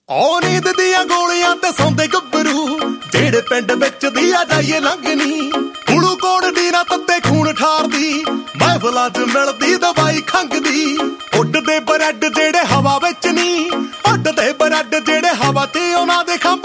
ਉਹ ਨੀਂਦ ਦੀਆਂ ਗੋਲੀਆਂ ਤੇ ਸੌਂਦੇ ਗੱਭਰੂ ਜਿਹੜੇ ਪਿੰਡ ਵਿੱਚ ਦੀਆ ਜਾਈਏ ਲੰਘਣੀ। ਗਲੂਕੋਨ ਦੀ ਨਾ ਤੱਤੇ ਖੂਨ ਠਾਰਦੀ ਮਹਿਫਲਾਂ 'ਚ ਮਿਲਦੀ ਦਵਾਈ ਖੰਘ ਦੀ। ਉੱਡਦੇ ਬਰੈਡ ਜਿਹੜੇ ਹਵਾ ਵਿੱਚ ਨੀ, ਉੱਡਦੇ ਬਰੈਡ ਜਿਹੜੇ ਹਵਾ ਤੇ ਉਹਨਾਂ ਦੇ ਖੰਭ